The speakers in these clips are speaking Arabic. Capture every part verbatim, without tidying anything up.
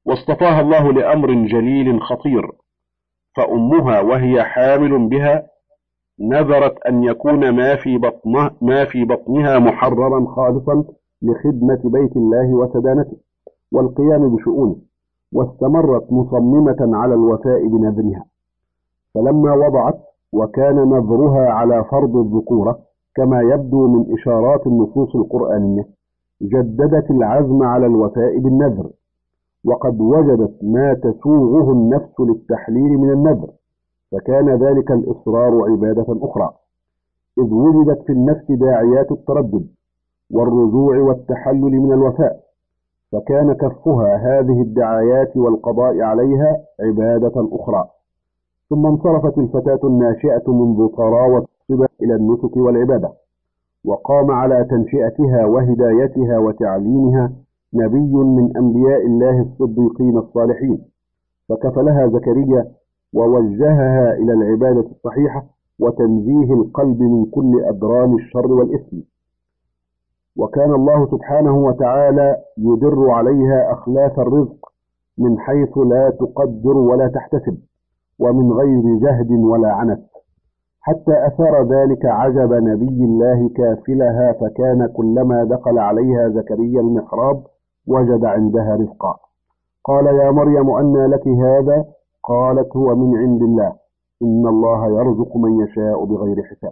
واصطفاها الله لأمر جليل خطير، فأمها وهي حامل بها نذرت أن يكون ما في بطنها, ما في بطنها محررا خالصا لخدمة بيت الله وسدانته والقيام بشؤونه، واستمرت مصممة على الوفاء بنذرها. فلما وضعت وكان نذرها على فرض الذكورة كما يبدو من إشارات النصوص القرآنية، جددت العزم على الوفاء بالنذر، وقد وجدت ما تسوغه النفس للتحليل من النذر، فكان ذلك الإصرار عبادة أخرى، إذ وجدت في النفس داعيات التردد والرجوع والتحلل من الوفاء، فكان كفها هذه الدعايات والقضاء عليها عبادة أخرى. ثم انصرفت الفتاة الناشئة منذ طراوة الصبا إلى النسك والعبادة، وقام على تنشئتها وهدايتها وتعليمها نبي من أنبياء الله الصديقين الصالحين، فكفلها زكريا ووجهها إلى العبادة الصحيحة وتنزيه القلب من كل أدران الشر والإثم. وكان الله سبحانه وتعالى يدر عليها أخلاف الرزق من حيث لا تقدر ولا تحتسب، ومن غير جهد ولا عنت، حتى أثار ذلك عجب نبي الله كافلها، فكان كلما دخل عليها زكريا المحراب وجد عندها رزقا. قال: يا مريم أنى لك هذا؟ قالت: هو من عند الله، إن الله يرزق من يشاء بغير حساب.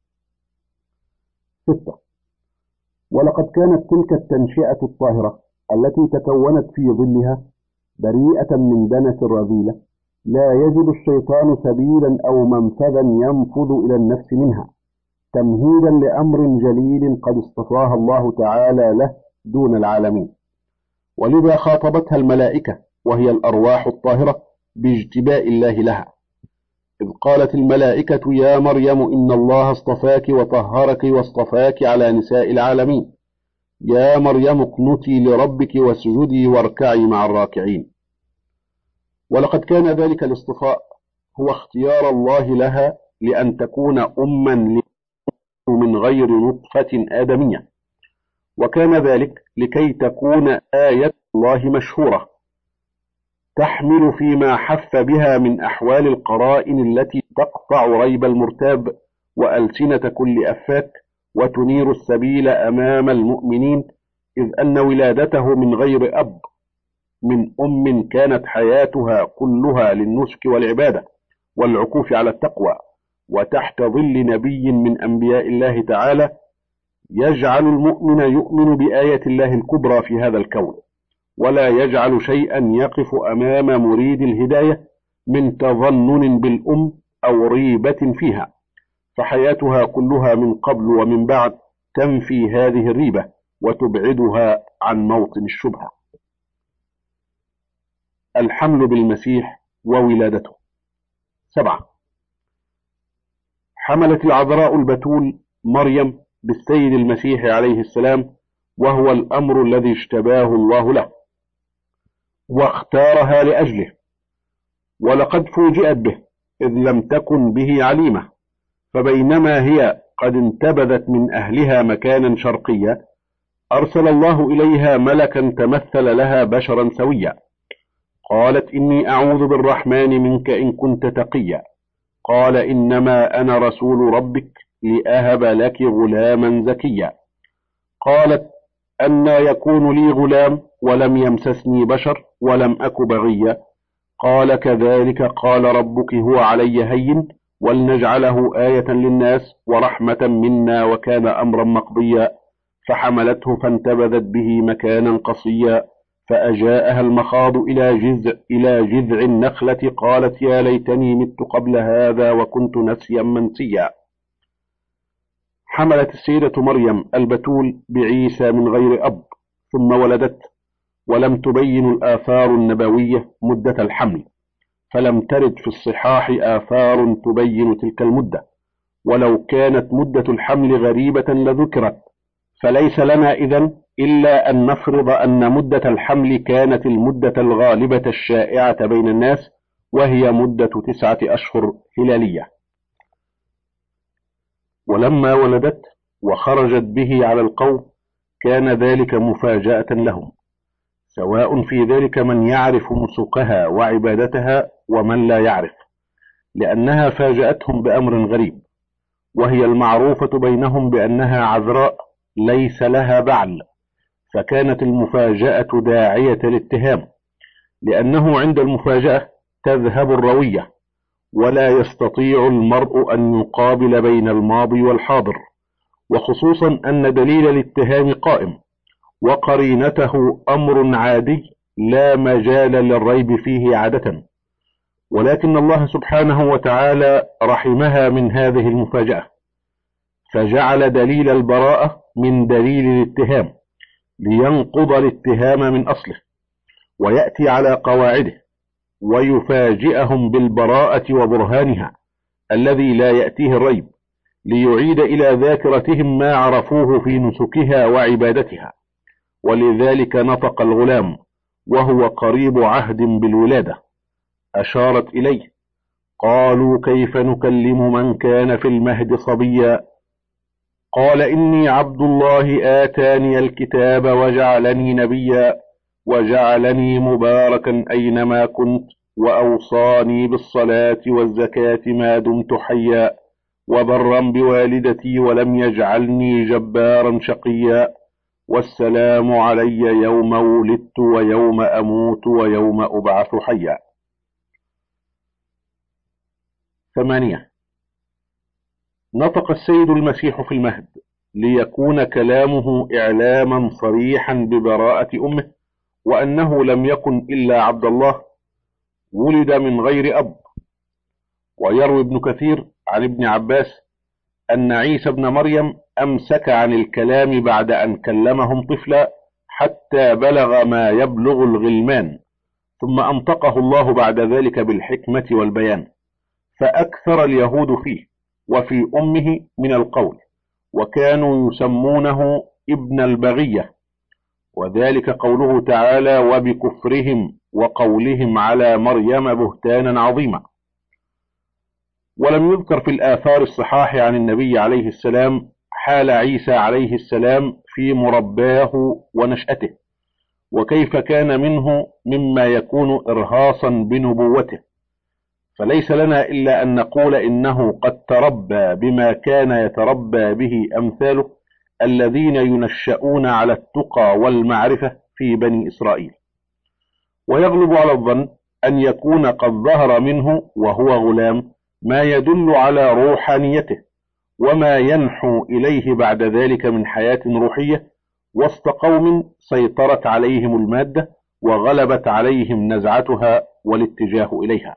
ستة. ولقد كانت تلك التنشئة الطاهرة التي تكونت في ظلها بريئة من دنس الرذيلة لا يجد الشيطان سبيلا أو منفذا ينفذ إلى النفس منها، تمهيدا لأمر جليل قد اصطفاها الله تعالى له دون العالمين. ولذا خاطبتها الملائكة وهي الأرواح الطاهرة باجتباء الله لها، إذ قالت الملائكة: يا مريم إن الله اصطفاك وطهرك واصطفاك على نساء العالمين، يا مريم اقنتي لربك واسجدي واركعي مع الراكعين. ولقد كان ذلك الاصطفاء هو اختيار الله لها لأن تكون أما من غير نطفة آدمية، وكان ذلك لكي تكون آية الله مشهورة تحمل فيما حث بها من أحوال القرائن التي تقطع ريب المرتاب وألسنة كل أفاك، وتنير السبيل أمام المؤمنين، إذ أن ولادته من غير أب من أم كانت حياتها كلها للنسك والعبادة والعكوف على التقوى، وتحت ظل نبي من أنبياء الله تعالى، يجعل المؤمن يؤمن بآية الله الكبرى في هذا الكون، ولا يجعل شيئا يقف أمام مريد الهداية من تظنن بالأم أو ريبة فيها، فحياتها كلها من قبل ومن بعد تنفي هذه الريبة وتبعدها عن موطن الشبهة. الحمل بالمسيح وولادته. سبعة. حملت العذراء البتول مريم بالسيد المسيح عليه السلام، وهو الأمر الذي اشتباه الله له واختارها لأجله، ولقد فوجئت به إذ لم تكن به عليمة، فبينما هي قد انتبذت من أهلها مكانا شرقيا، أرسل الله إليها ملكا تمثل لها بشرا سويا. قالت: إني أعوذ بالرحمن منك إن كنت تقيا. قال: إنما أنا رسول ربك لأهب لك غلاما زكيا. قالت: أنى يكون لي غلام ولم يمسسني بشر ولم أك بغيا. قال: كذلك قال ربك هو علي هين ولنجعله آية للناس ورحمة منا وكان أمرا مقضيا. فحملته فانتبذت به مكانا قصيا، فأجاءها المخاض إلى جذع, إلى جذع النخلة قالت: يا ليتني مت قبل هذا وكنت نسيا منسيا. حملت السيدة مريم البتول بعيسى من غير أب، ثم ولدت، ولم تبين الآثار النبوية مدة الحمل، فلم ترد في الصحاح آثار تبين تلك المدة، ولو كانت مدة الحمل غريبة لذكرت، فليس لنا إذن إلا أن نفرض أن مدة الحمل كانت المدة الغالبة الشائعة بين الناس، وهي مدة تسعة أشهر هلالية. ولما ولدت وخرجت به على القوم كان ذلك مفاجأة لهم، سواء في ذلك من يعرف نسكها وعبادتها ومن لا يعرف، لأنها فاجأتهم بأمر غريب، وهي المعروفة بينهم بأنها عذراء ليس لها بعل، فكانت المفاجأة داعية للاتهام، لأنه عند المفاجأة تذهب الروية، ولا يستطيع المرء أن يقابل بين الماضي والحاضر، وخصوصا أن دليل الاتهام قائم، وقرينته أمر عادي لا مجال للريب فيه عادة، ولكن الله سبحانه وتعالى رحمها من هذه المفاجأة، فجعل دليل البراءة من دليل الاتهام لينقض الاتهام من أصله، ويأتي على قواعده، ويفاجئهم بالبراءة وبرهانها الذي لا يأتيه الريب، ليعيد إلى ذاكرتهم ما عرفوه في نسكها وعبادتها. ولذلك نطق الغلام وهو قريب عهد بالولادة، أشارت إليه: قالوا كيف نكلم من كان في المهد صبيا، قال إني عبد الله آتاني الكتاب وجعلني نبيا وجعلني مباركا أينما كنت وأوصاني بالصلاة والزكاة ما دمت حيا وبرا بوالدتي ولم يجعلني جبارا شقيا والسلام علي يوم ولدت ويوم أموت ويوم أبعث حيا. ثمانية. نطق السيد المسيح في المهد ليكون كلامه إعلاما صريحا ببراءة أمه، وأنه لم يكن إلا عبد الله ولد من غير أب. ويروي ابن كثير عن ابن عباس أن عيسى ابن مريم أمسك عن الكلام بعد أن كلمهم طفلا حتى بلغ ما يبلغ الغلمان، ثم أنطقه الله بعد ذلك بالحكمة والبيان، فأكثر اليهود فيه وفي أمه من القول، وكانوا يسمونه ابن البغية، وذلك قوله تعالى: وبكفرهم وقولهم على مريم بهتانا عظيما. ولم يذكر في الآثار الصحاح عن النبي عليه السلام حال عيسى عليه السلام في مرباه ونشأته، وكيف كان منه مما يكون إرهاصا بنبوته، فليس لنا إلا أن نقول إنه قد تربى بما كان يتربى به أمثاله الذين ينشأون على التقى والمعرفة في بني إسرائيل. ويغلب على الظن أن يكون قد ظهر منه وهو غلام ما يدل على روحانيته وما ينحو إليه بعد ذلك من حياة روحية وسط قوم سيطرت عليهم المادة وغلبت عليهم نزعتها والاتجاه إليها.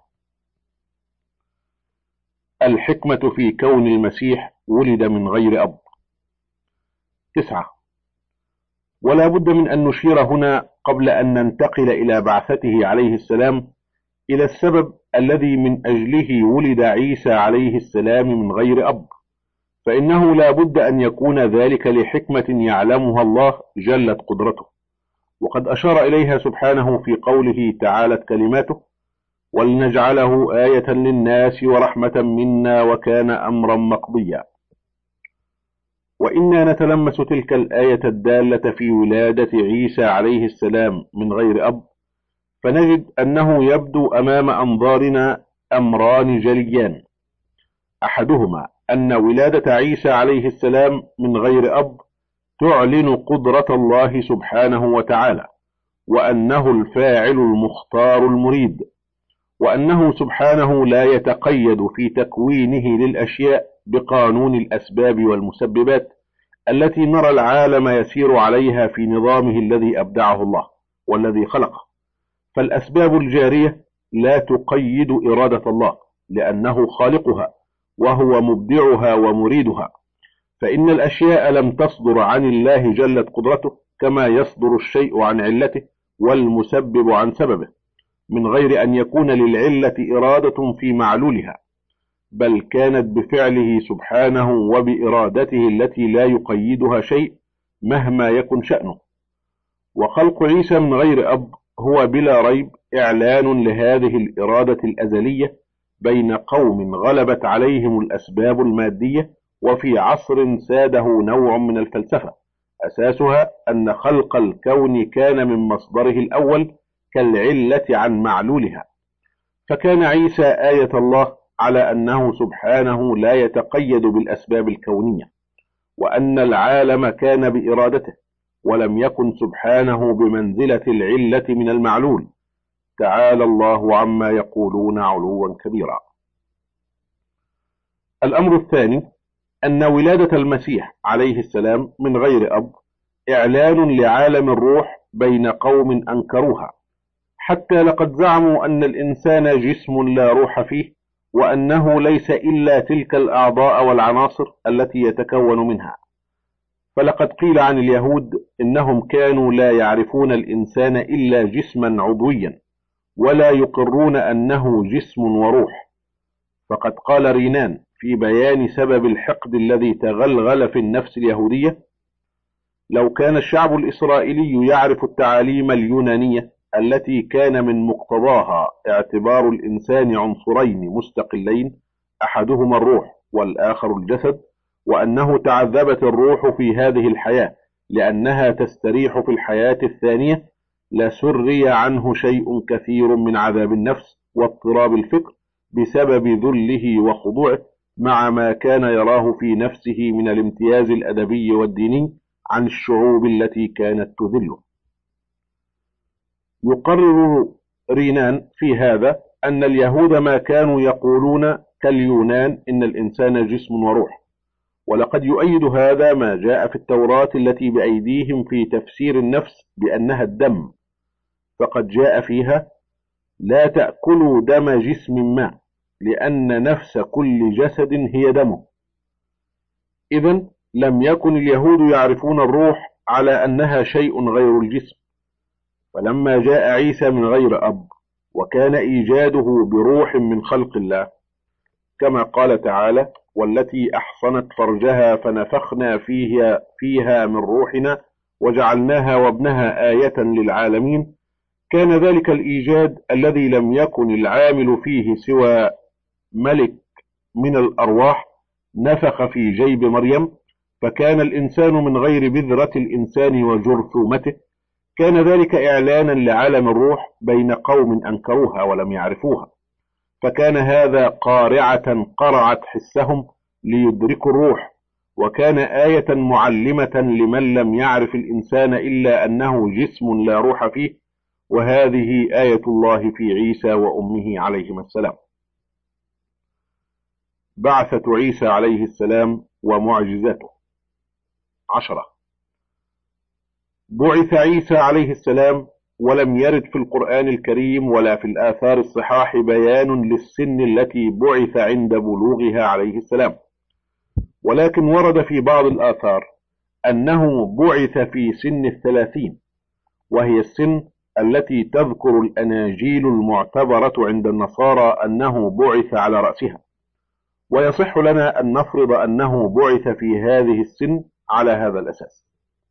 الحكمة في كون المسيح ولد من غير أب. تسعة. ولا بد من أن نشير هنا قبل أن ننتقل إلى بعثته عليه السلام إلى السبب الذي من أجله ولد عيسى عليه السلام من غير أب، فإنه لا بد أن يكون ذلك لحكمة يعلمها الله جلت قدرته، وقد أشار إليها سبحانه في قوله تعالت كلماته: ولنجعله آية للناس ورحمة منا وكان أمرا مقضيا. وإنا نتلمس تلك الآية الدالة في ولادة عيسى عليه السلام من غير أب، فنجد أنه يبدو أمام أنظارنا أمران جليان: أحدهما أن ولادة عيسى عليه السلام من غير أب تعلن قدرة الله سبحانه وتعالى، وأنه الفاعل المختار المريد، وأنه سبحانه لا يتقيد في تكوينه للأشياء بقانون الأسباب والمسببات التي نرى العالم يسير عليها في نظامه الذي أبدعه الله والذي خلقه، فالأسباب الجارية لا تقيد إرادة الله لأنه خالقها وهو مبدعها ومريدها، فإن الأشياء لم تصدر عن الله جلت قدرته كما يصدر الشيء عن علته والمسبب عن سببه، من غير أن يكون للعلة إرادة في معلولها، بل كانت بفعله سبحانه وبإرادته التي لا يقيدها شيء مهما يكن شأنه. وخلق عيسى من غير أب هو بلا ريب إعلان لهذه الإرادة الأزلية بين قوم غلبت عليهم الأسباب المادية، وفي عصر ساده نوع من الفلسفة أساسها أن خلق الكون كان من مصدره الأول كالعلة عن معلولها، فكان عيسى آية الله على أنه سبحانه لا يتقيد بالأسباب الكونية، وأن العالم كان بإرادته، ولم يكن سبحانه بمنزلة العلة من المعلول، تعالى الله عما يقولون علوا كبيرا. الأمر الثاني أن ولادة المسيح عليه السلام من غير أب إعلان لعالم الروح بين قوم أنكروها، حتى لقد زعموا أن الإنسان جسم لا روح فيه، وأنه ليس إلا تلك الأعضاء والعناصر التي يتكون منها. فلقد قيل عن اليهود إنهم كانوا لا يعرفون الإنسان إلا جسما عضويا، ولا يقرون أنه جسم وروح. فقد قال رينان في بيان سبب الحقد الذي تغلغل في النفس اليهودية: لو كان الشعب الإسرائيلي يعرف التعاليم اليونانية التي كان من مقتضاها اعتبار الإنسان عنصرين مستقلين، أحدهما الروح والآخر الجسد، وأنه تعذبت الروح في هذه الحياة لأنها تستريح في الحياة الثانية، لسري عنه شيء كثير من عذاب النفس واضطراب الفكر بسبب ذله وخضوعه، مع ما كان يراه في نفسه من الامتياز الأدبي والديني عن الشعوب التي كانت تذله. يقرر رينان في هذا أن اليهود ما كانوا يقولون كاليونان إن الإنسان جسم وروح، ولقد يؤيد هذا ما جاء في التوراة التي بأيديهم في تفسير النفس بأنها الدم، فقد جاء فيها: لا تأكلوا دم جسم ما، لأن نفس كل جسد هي دمه. إذن لم يكن اليهود يعرفون الروح على أنها شيء غير الجسم. فلما جاء عيسى من غير أب، وكان إيجاده بروح من خلق الله، كما قال تعالى: والتي أحصنت فرجها فنفخنا فيها, فيها من روحنا وجعلناها وابنها آية للعالمين، كان ذلك الإيجاد الذي لم يكن العامل فيه سوى ملك من الأرواح نفخ في جيب مريم، فكان الإنسان من غير بذرة الإنسان وجرثومته. كان ذلك إعلانا لعالم الروح بين قوم أنكروها ولم يعرفوها، فكان هذا قارعة قرعت حسهم ليدركوا الروح، وكان آية معلمة لمن لم يعرف الإنسان إلا أنه جسم لا روح فيه، وهذه آية الله في عيسى وأمه عليهما السلام. بعثة عيسى عليه السلام ومعجزاته. عشرة. بعث عيسى عليه السلام، ولم يرد في القرآن الكريم ولا في الآثار الصحاح بيان للسن التي بعث عند بلوغها عليه السلام، ولكن ورد في بعض الآثار أنه بعث في سن الثلاثين، وهي السن التي تذكر الأناجيل المعتبرة عند النصارى أنه بعث على رأسها، ويصح لنا أن نفرض أنه بعث في هذه السن على هذا الأساس.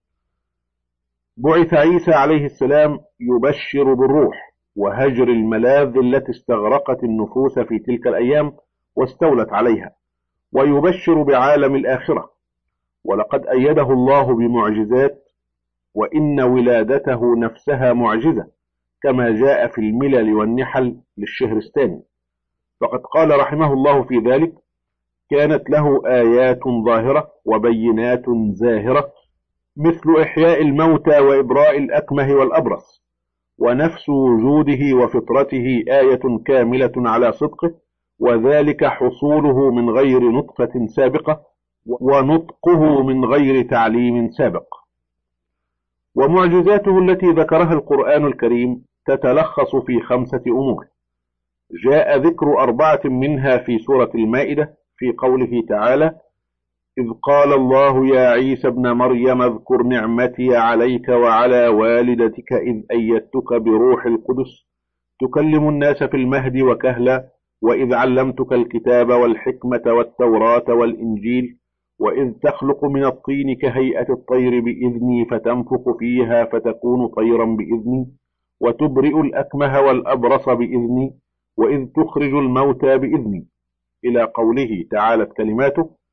بعث عيسى عليه السلام يبشر بالروح وهجر الملاذ التي استغرقت النفوس في تلك الأيام واستولت عليها، ويبشر بعالم الآخرة، ولقد أيده الله بمعجزات، وإن ولادته نفسها معجزة، كما جاء في الملل والنحل للشهرستاني، فقد قال رحمه الله في ذلك: كانت له آيات ظاهرة وبينات زاهرة، مثل إحياء الموتى وإبراء الأكمه والأبرص، ونفس وجوده وفطرته آية كاملة على صدقه، وذلك حصوله من غير نطفة سابقة، ونطقه من غير تعليم سابق. ومعجزاته التي ذكرها القرآن الكريم تتلخص في خمسة أمور. جاء ذكر أربعة منها في سورة المائدة في قوله تعالى: إذ قال الله يا عيسى ابن مريم اذكر نعمتي عليك وعلى والدتك إذ أيدتك بروح القدس تكلم الناس في المهد وكهلا، وإذ علمتك الكتاب والحكمة والتوراة والإنجيل، وإذ تخلق من الطين كهيئة الطير بإذني فتنفخ فيها فتكون طيرا بإذني، وتبرئ الأكمه والأبرص بإذني، وإذ تخرج الموتى بإذني، إلى قوله تعالى كلماته: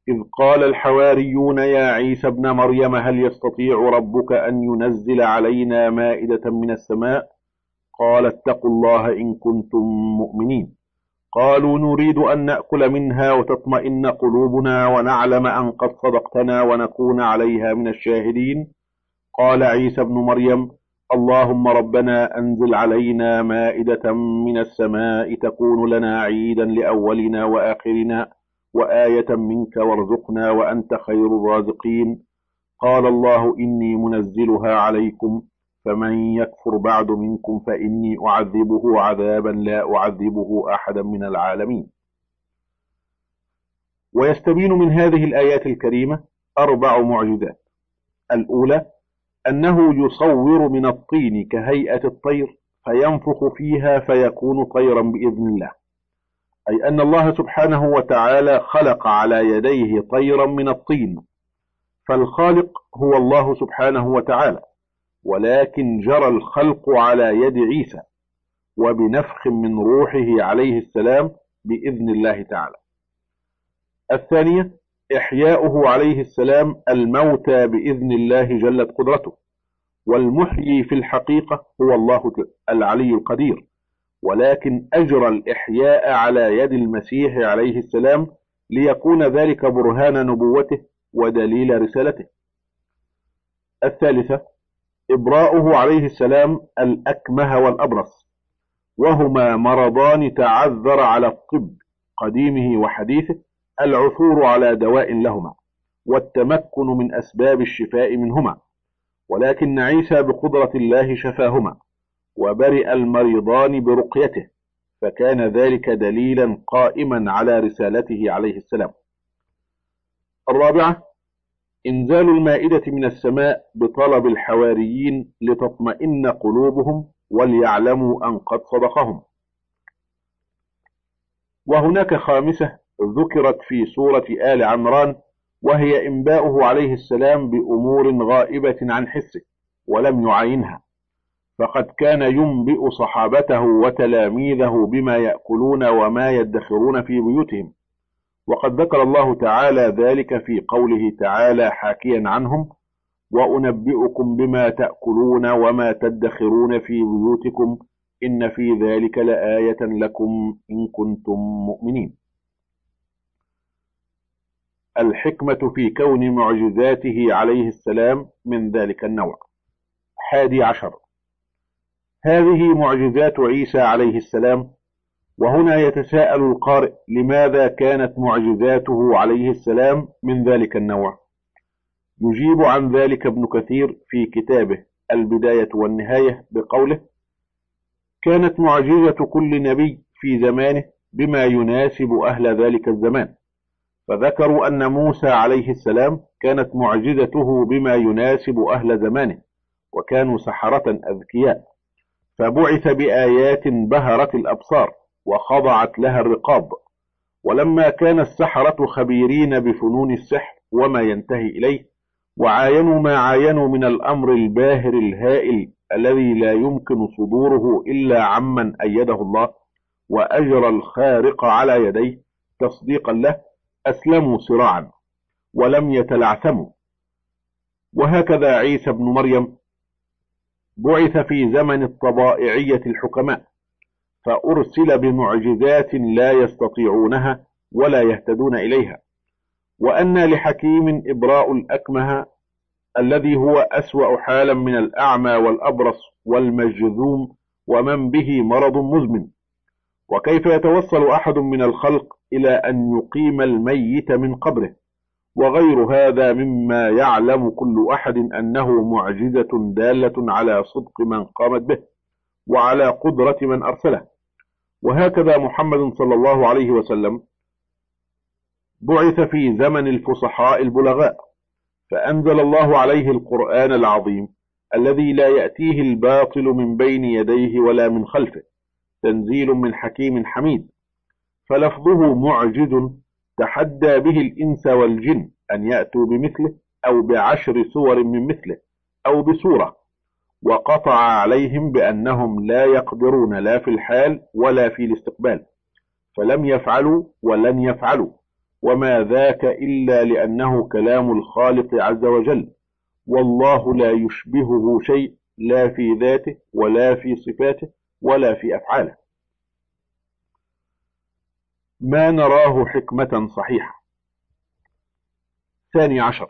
إذ قال الحواريون يا عيسى ابن مريم هل يستطيع ربك أن ينزل علينا مائدة من السماء؟ قال اتقوا الله إن كنتم مؤمنين. قالوا نريد أن نأكل منها وتطمئن قلوبنا ونعلم أن قد صدقتنا ونكون عليها من الشاهدين. قال عيسى ابن مريم اللهم ربنا أنزل علينا مائدة من السماء تكون لنا عيدا لأولنا وآخرنا وآية منك وارزقنا وأنت خير الرازقين. قال الله إني منزلها عليكم فمن يكفر بعد منكم فإني أعذبه عذابا لا أعذبه أحدا من العالمين. ويستبين من هذه الآيات الكريمة أربع معجزات. الأولى أنه يصور من الطين كهيئة الطير فينفخ فيها فيكون طيرا بإذن الله، أي أن الله سبحانه وتعالى خلق على يديه طيرا من الطين، فالخالق هو الله سبحانه وتعالى، ولكن جرى الخلق على يد عيسى وبنفخ من روحه عليه السلام بإذن الله تعالى. الثانية إحياؤه عليه السلام الموتى بإذن الله جلت قدرته، والمحيي في الحقيقة هو الله العلي القدير، ولكن أجرى الإحياء على يد المسيح عليه السلام ليكون ذلك برهان نبوته ودليل رسالته. الثالثة إبراؤه عليه السلام الأكمه والأبرص، وهما مرضان تعذر على الطب قديمه وحديثه العثور على دواء لهما والتمكن من أسباب الشفاء منهما، ولكن عيسى بقدرة الله شفاهما وبرئ المريضان برقيته، فكان ذلك دليلا قائما على رسالته عليه السلام. الرابعة إنزال المائدة من السماء بطلب الحواريين لتطمئن قلوبهم وليعلموا أن قد صدقهم. وهناك خامسة ذكرت في سورة آل عمران، وهي إنباؤه عليه السلام بأمور غائبة عن حسه ولم يعينها، فقد كان ينبئ صحابته وتلاميذه بما يأكلون وما يدخرون في بيوتهم، وقد ذكر الله تعالى ذلك في قوله تعالى حاكيا عنهم وأنبئكم بما تأكلون وما تدخرون في بيوتكم إن في ذلك لآية لكم إن كنتم مؤمنين. الحكمة في كون معجزاته عليه السلام من ذلك النوع. حادي عشر هذه معجزات عيسى عليه السلام، وهنا يتساءل القارئ لماذا كانت معجزاته عليه السلام من ذلك النوع؟ يجيب عن ذلك ابن كثير في كتابه البداية والنهاية بقوله كانت معجزة كل نبي في زمانه بما يناسب أهل ذلك الزمان، فذكروا أن موسى عليه السلام كانت معجزته بما يناسب أهل زمانه وكانوا سحرة أذكياء، فبعث بآيات بهرت الأبصار وخضعت لها الرقاب. ولما كان السحرة خبيرين بفنون السحر وما ينتهي إليه، وعاينوا ما عاينوا من الأمر الباهر الهائل الذي لا يمكن صدوره إلا عمن أيده الله وأجرى الخارق على يديه تصديقا له، أسلموا صراعا ولم يتلعثموا. وهكذا عيسى بن مريم بعث في زمن الطبائعية الحكماء، فأرسل بمعجزات لا يستطيعونها ولا يهتدون إليها. وأن لحكيم إبراء الأكمه الذي هو أسوأ حالا من الأعمى والأبرص والمجذوم ومن به مرض مزمن. وكيف يتوصل أحد من الخلق إلى أن يقيم الميت من قبره؟ وغير هذا مما يعلم كل أحد أنه معجزة دالة على صدق من قامت به وعلى قدرة من أرسله. وهكذا محمد صلى الله عليه وسلم بعث في زمن الفصحاء البلغاء، فأنزل الله عليه القرآن العظيم الذي لا يأتيه الباطل من بين يديه ولا من خلفه، تنزيل من حكيم حميد. فلفظه معجز تحدى به الإنس والجن أن يأتوا بمثله أو بعشر سور من مثله أو بسورة، وقطع عليهم بأنهم لا يقدرون لا في الحال ولا في الاستقبال، فلم يفعلوا ولن يفعلوا، وما ذاك إلا لأنه كلام الخالق عز وجل، والله لا يشبهه شيء، لا في ذاته ولا في صفاته ولا في أفعاله. ما نراه حكمة صحيحة. ثاني عشر،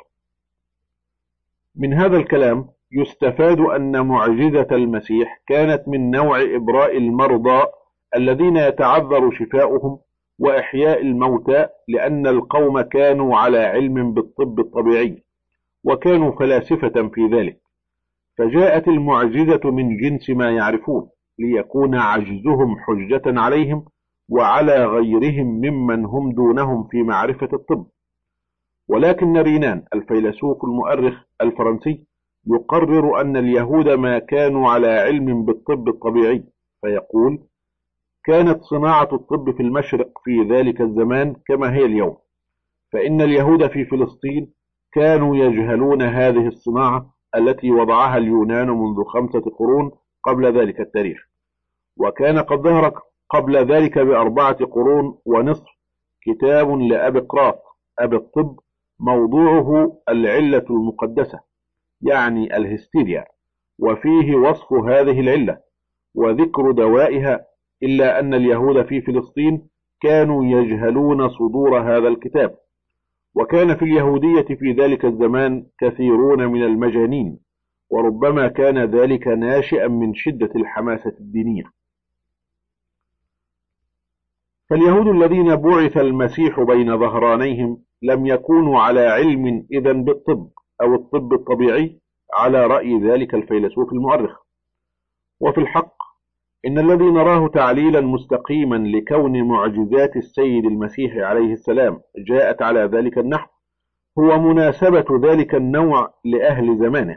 من هذا الكلام يستفاد أن معجزة المسيح كانت من نوع إبراء المرضى الذين يتعذر شفاؤهم وإحياء الموتى، لأن القوم كانوا على علم بالطب الطبيعي وكانوا فلاسفة في ذلك، فجاءت المعجزة من جنس ما يعرفون ليكون عجزهم حجة عليهم وعلى غيرهم ممن هم دونهم في معرفة الطب. ولكن رينان الفيلسوف المؤرخ الفرنسي يقرر أن اليهود ما كانوا على علم بالطب الطبيعي، فيقول: كانت صناعة الطب في المشرق في ذلك الزمان كما هي اليوم، فإن اليهود في فلسطين كانوا يجهلون هذه الصناعة التي وضعها اليونان منذ خمسة قرون قبل ذلك التاريخ، وكان قد ظهر قبل ذلك بأربعة قرون ونصف كتاب لأبقراط أبي الطب موضوعه العلة المقدسة، يعني الهستيريا، وفيه وصف هذه العلة وذكر دوائها، إلا أن اليهود في فلسطين كانوا يجهلون صدور هذا الكتاب، وكان في اليهودية في ذلك الزمان كثيرون من المجانين، وربما كان ذلك ناشئا من شدة الحماسة الدينية. فاليهود الذين بعث المسيح بين ظهرانيهم لم يكونوا على علم إذن بالطب أو الطب الطبيعي على رأي ذلك الفيلسوف المؤرخ. وفي الحق إن الذي نراه تعليلا مستقيما لكون معجزات السيد المسيح عليه السلام جاءت على ذلك النحو هو مناسبة ذلك النوع لأهل زمانه،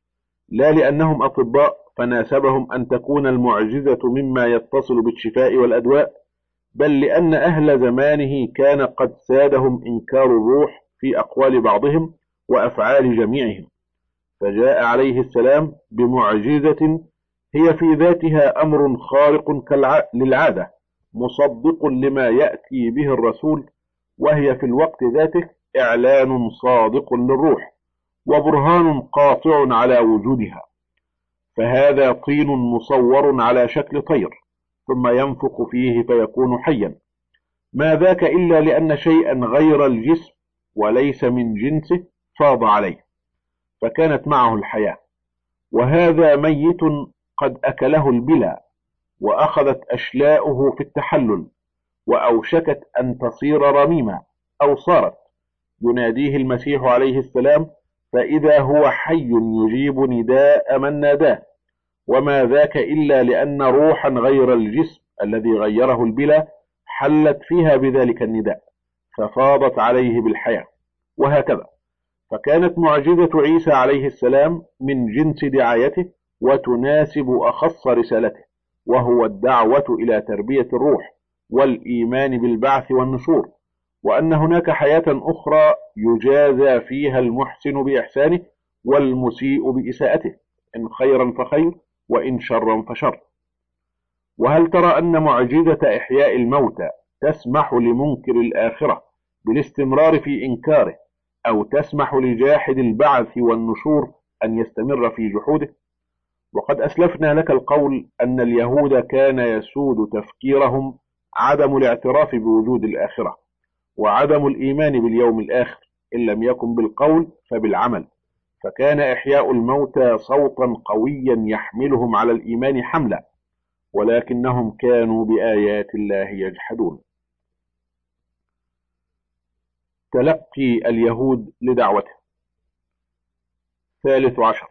لا لأنهم أطباء فناسبهم أن تكون المعجزة مما يتصل بالشفاء والأدواء، بل لأن أهل زمانه كان قد سادهم إنكار الروح في أقوال بعضهم وأفعال جميعهم، فجاء عليه السلام بمعجزة هي في ذاتها أمر خارق للعادة مصدق لما يأتي به الرسول، وهي في الوقت ذاته إعلان صادق للروح وبرهان قاطع على وجودها. فهذا طين مصور على شكل طير ثم ينفخ فيه فيكون حيا، ما ذاك إلا لأن شيئا غير الجسم وليس من جنسه فاض عليه فكانت معه الحياة، وهذا ميت قد أكله البلا وأخذت أشلاؤه في التحلل وأوشكت أن تصير رميما أو صارت، يناديه المسيح عليه السلام فإذا هو حي يجيب نداء من ناداه، وما ذاك إلا لأن روحا غير الجسم الذي غيره البلا حلت فيها بذلك النداء ففاضت عليه بالحياة، وهكذا. فكانت معجزة عيسى عليه السلام من جنس دعايته وتناسب أخص رسالته، وهو الدعوة إلى تربية الروح والإيمان بالبعث والنشور، وأن هناك حياة أخرى يجازى فيها المحسن بإحسانه والمسيء بإساءته، إن خيرا فخير وإن شرا فشر. وهل ترى أن معجزة إحياء الموتى تسمح لمنكر الآخرة بالاستمرار في إنكاره، أو تسمح لجاحد البعث والنشور أن يستمر في جحوده؟ وقد أسلفنا لك القول أن اليهود كان يسود تفكيرهم عدم الاعتراف بوجود الآخرة وعدم الإيمان باليوم الآخر، إن لم يكن بالقول فبالعمل، فكان إحياء الموتى صوتا قويا يحملهم على الإيمان حملا، ولكنهم كانوا بآيات الله يجحدون. تلقي اليهود لدعوته. ثالث عشر،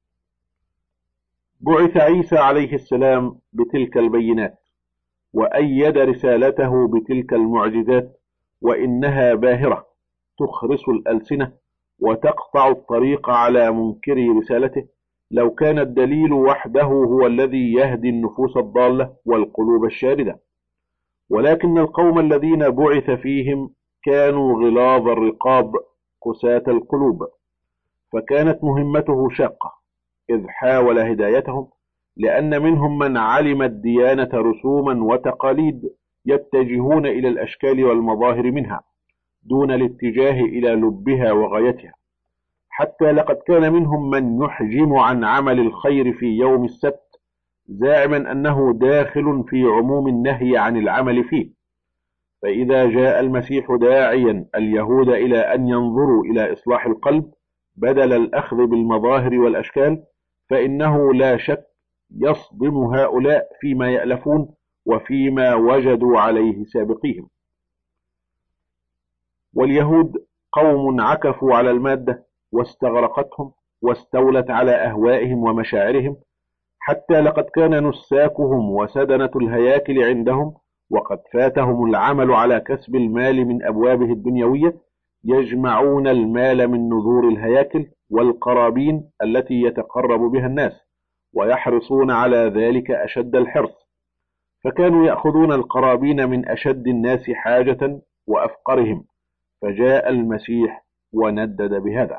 بعث عيسى عليه السلام بتلك البينات وأيد رسالته بتلك المعجزات، وإنها باهرة تخرس الألسنة وتقطع الطريق على منكري رسالته، لو كان الدليل وحده هو الذي يهدي النفوس الضالة والقلوب الشاردة. ولكن القوم الذين بعث فيهم كانوا غلاظ الرقاب قساة القلوب، فكانت مهمته شاقة، إذ حاول هدايتهم، لأن منهم من علم الديانة رسوما وتقاليد يتجهون إلى الأشكال والمظاهر منها، دون الاتجاه إلى لبها وغايتها، حتى لقد كان منهم من يحجم عن عمل الخير في يوم السبت زاعما أنه داخل في عموم النهي عن العمل فيه. فإذا جاء المسيح داعيا اليهود إلى أن ينظروا إلى إصلاح القلب بدل الأخذ بالمظاهر والأشكال، فإنه لا شك يصدم هؤلاء فيما يألفون وفيما وجدوا عليه سابقيهم. واليهود قوم عكفوا على المادة واستغرقتهم واستولت على أهوائهم ومشاعرهم، حتى لقد كان نساكهم وسدنة الهياكل عندهم وقد فاتهم العمل على كسب المال من أبوابه الدنيوية يجمعون المال من نذور الهياكل والقرابين التي يتقرب بها الناس، ويحرصون على ذلك أشد الحرص، فكانوا يأخذون القرابين من أشد الناس حاجة وأفقرهم، فجاء المسيح وندد بهذا.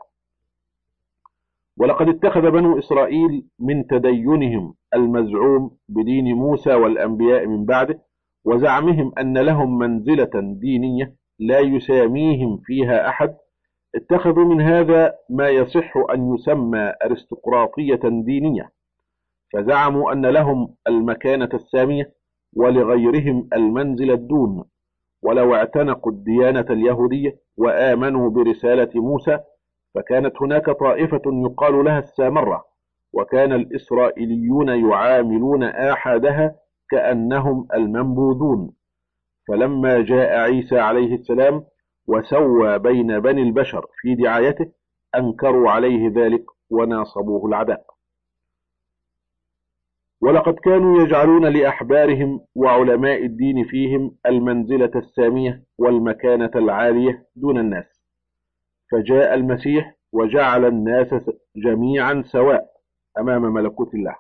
ولقد اتخذ بنو إسرائيل من تدينهم المزعوم بدين موسى والأنبياء من بعده وزعمهم أن لهم منزلة دينية لا يساميهم فيها أحد، اتخذوا من هذا ما يصح أن يسمى أرستقراطية دينية، فزعموا أن لهم المكانة السامية ولغيرهم المنزلة الدون. ولو اعتنقوا الديانة اليهودية وآمنوا برسالة موسى فكانت هناك طائفة يقال لها السامرة، وكان الإسرائيليون يعاملون آحادها كأنهم المنبوذون. فلما جاء عيسى عليه السلام وسوى بين بني البشر في دعايته أنكروا عليه ذلك وناصبوه العداء. ولقد كانوا يجعلون لأحبارهم وعلماء الدين فيهم المنزلة السامية والمكانة العالية دون الناس، فجاء المسيح وجعل الناس جميعا سواء أمام ملكوت الله.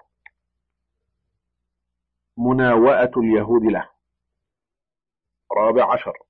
مناوئة اليهود له. رابع عشر.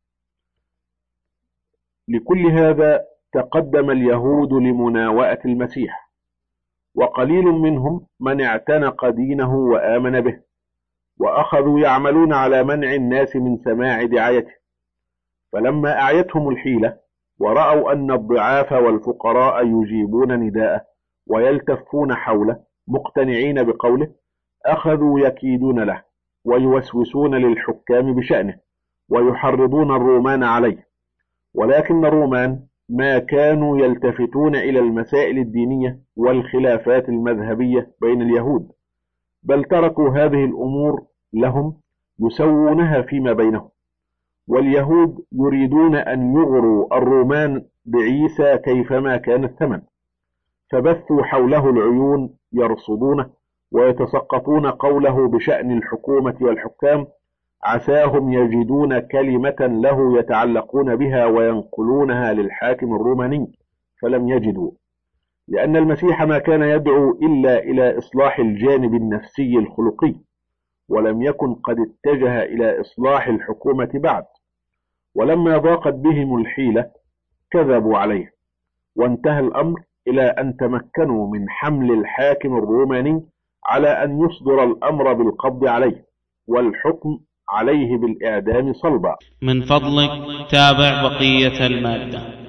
لكل هذا تقدم اليهود لمناوئة المسيح، وقليل منهم من اعتنق دينه وآمن به، وأخذوا يعملون على منع الناس من سماع دعايته. فلما أعيتهم الحيلة ورأوا أن الضعاف والفقراء يجيبون نداءه ويلتفون حوله مقتنعين بقوله، أخذوا يكيدون له ويوسوسون للحكام بشأنه ويحرضون الرومان عليه. ولكن الرومان ما كانوا يلتفتون إلى المسائل الدينية والخلافات المذهبية بين اليهود، بل تركوا هذه الأمور لهم يسوونها فيما بينهم. واليهود يريدون أن يغروا الرومان بعيسى كيفما كان الثمن، فبثوا حوله العيون يرصدونه ويتسقطون قوله بشأن الحكومة والحكام، عساهم يجدون كلمة له يتعلقون بها وينقلونها للحاكم الروماني، فلم يجدوا، لأن المسيح ما كان يدعو إلا إلى إصلاح الجانب النفسي الخلقي، ولم يكن قد اتجه إلى إصلاح الحكومة بعد. ولما ضاقت بهم الحيلة كذبوا عليه، وانتهى الأمر إلى أن تمكنوا من حمل الحاكم الروماني على أن يصدر الأمر بالقبض عليه والحكم عليه بالإعدام صلبا. من فضلك تابع بقية المادة.